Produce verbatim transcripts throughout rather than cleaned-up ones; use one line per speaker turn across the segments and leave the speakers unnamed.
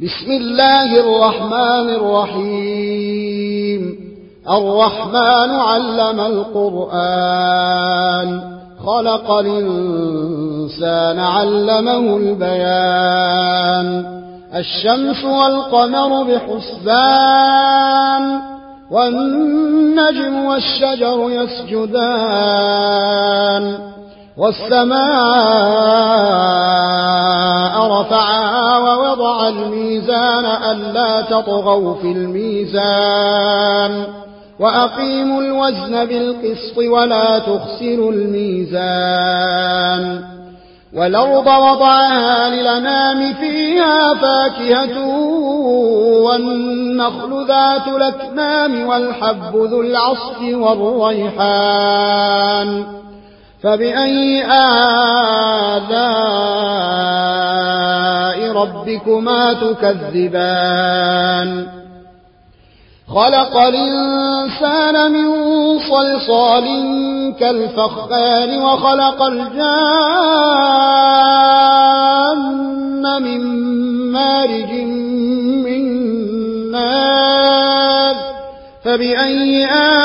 بسم الله الرحمن الرحيم الرحمن علم القرآن خلق الإنسان علمه البيان الشمس والقمر بحسبان والنجم والشجر يسجدان والسماء رفعها ووضع الميزان ألا تطغوا في الميزان وأقيموا الوزن بالقسط ولا تخسروا الميزان والأرض وضعها للأنام فيها فاكهة والنخل ذات الأكمام والحب ذو العصف والريحان فبأي آلاء ربكما تكذبان خلق الإنسان من صلصال كالفخار وخلق الجان من مارج من نار فبأي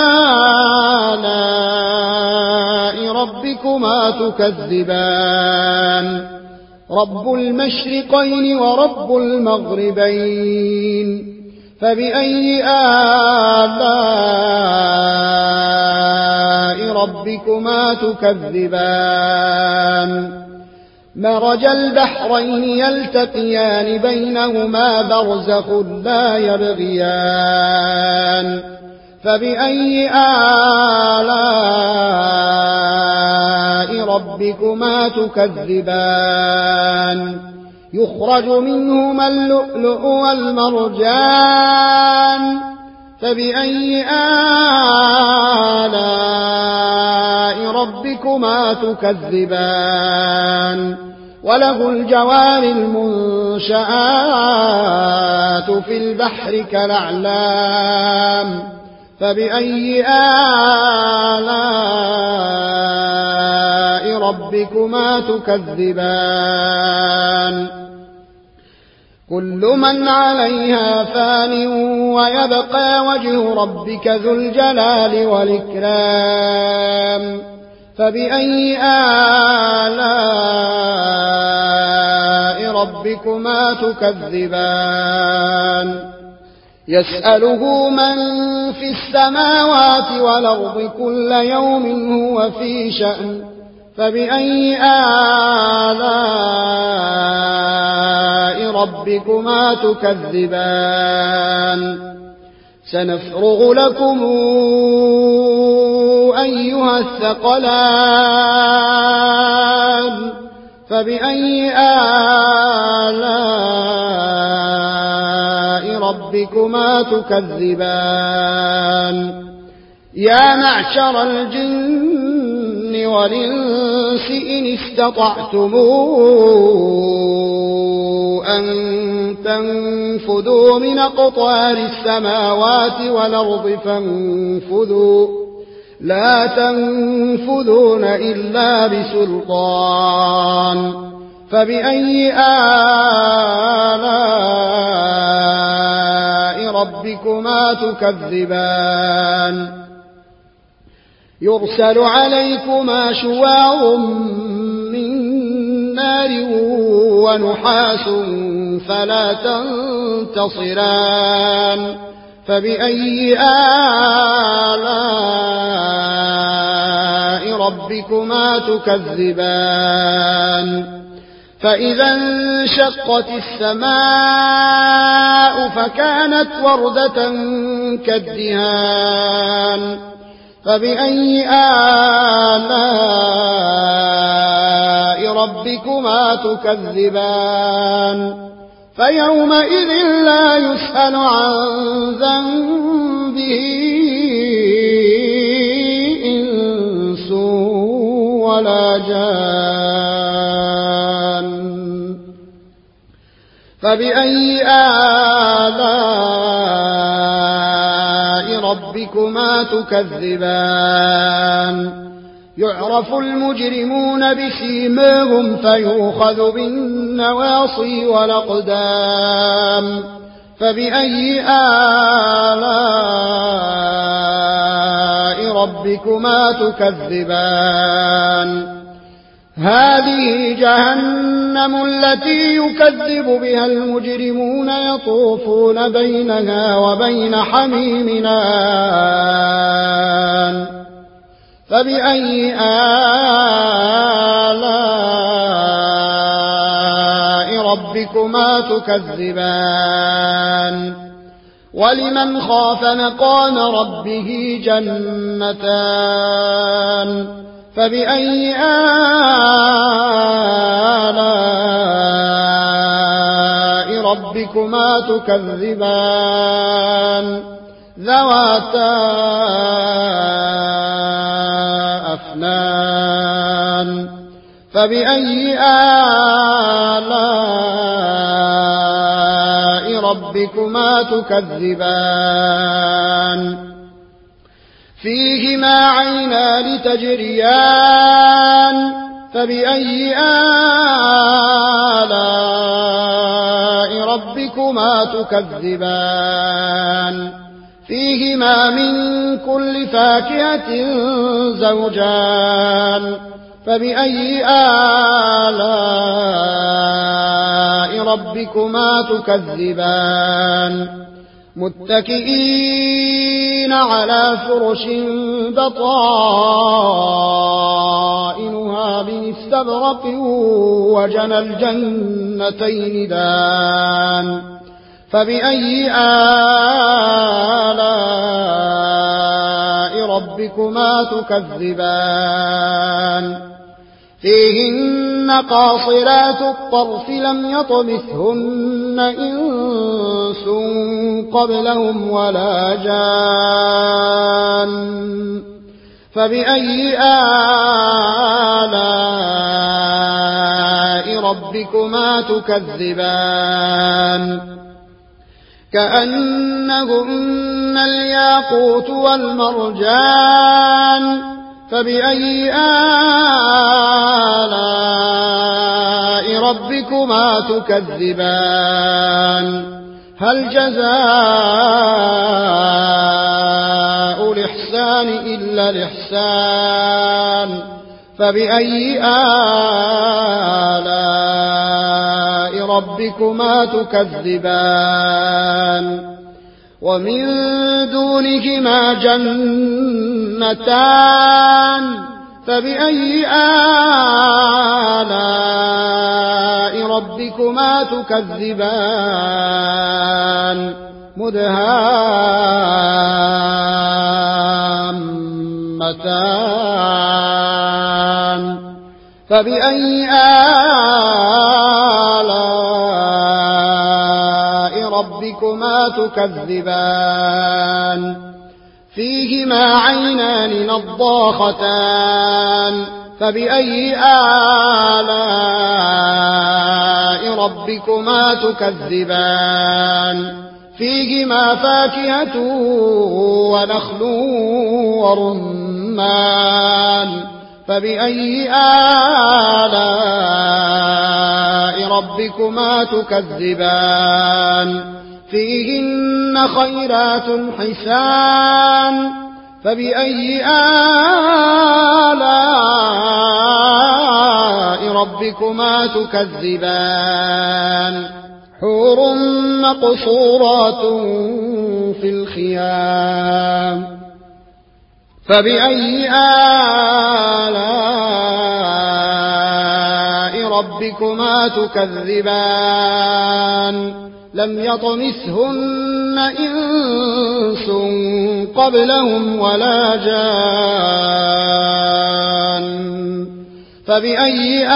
آلاء ربكما تكذبان رب المشرقين ورب المغربين فبأي آلاء ربكما تكذبان مرج البحرين يلتقيان بينهما برزخ لا يبغيان فبأي آلاء ربكما تكذبان يخرج منهما اللؤلؤ والمرجان فبأي آلاء ربكما تكذبان وله الجوار المنشآت في البحر كالأعلام فبأي آلاء ربكما تكذبان كل من عليها فان ويبقى وجه ربك ذو الجلال والإكرام فبأي آلاء ربكما تكذبان يسأله من في السماوات والأرض كل يوم هو في شأن فبأي آلاء ربكما تكذبان سنفرغ لكم أيها الثقلان فبأي آلاء ربكما تكذبان يا معشر الجن والإنس إن استطعتم أن تنفذوا من أقطار السماوات والأرض فانفذوا لا تنفذون إلا بسلطان فبأي آلاء ربكما تكذبان يرسل عليكما شواظ من نار ونحاس فلا تنتصران فبأي آلاء ربكما تكذبان فإذا انشقت السماء فكانت وردة كالدهان فبأي آلاء ربكما تكذبان فيومئذ لا يسأل عن ذنبه إنس ولا جان فبأي آلاء ربكما تكذبان يعرف المجرمون بسيماهم فيؤخذ بالنواصي والأقدام فبأي آلاء ربكما تكذبان هذه جهنم التي يكذب بها المجرمون يطوفون بينها وبين حميم آن فبأي آلاء ربكما تكذبان ولمن خاف مقام ربه جنتان فبأي آلاء ربكما تكذبان ذواتا أفنان فبأي آلاء ربكما تكذبان فيهما عينان تجريان فبأي آلاء ربكما تكذبان فيهما من كل فاكهة زوجان فبأي آلاء ربكما تكذبان متكئين على فرش بطائنها من استبرق وجنى الجنتين دان فبأي آلاء ربكما تكذبان فيهن قاصرات الطرف لم يطمثهن إنس قبلهم ولا جان فبأي آلاء ربكما تكذبان كأنهن الياقوت والمرجان فبأي آلاء ربكما تكذبان هل جزاء الإحسان إلا الإحسان فبأي آلاء ربكما تكذبان ومن دونهما جنتان فبأي آلاء ربكما تكذبان مدهامتان فبأي آلاء ربكما تكذبان فيهما عينان نضاختان فبأي آلاء ربكما تكذبان فيهما فاكهة ونخل ورمان فبأي آلاء ربكما تكذبان فيهن خيرات حسان فبأي آلاء ربكما تكذبان حور مقصورات في الخيام فبأي آلاء ربكما تكذبان لم يطمثهن إنس قبلهم ولا جان فبأي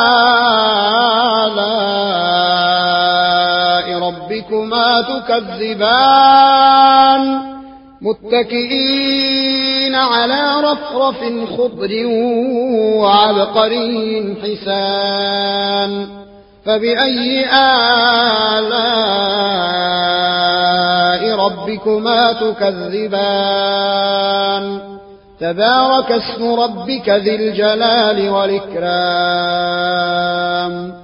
آلاء ربكما تكذبان متكئين على رفرف خضر وعبقري حسان فبأي آلاء ربكما تكذبان تبارك اسم ربك ذي الجلال والإكرام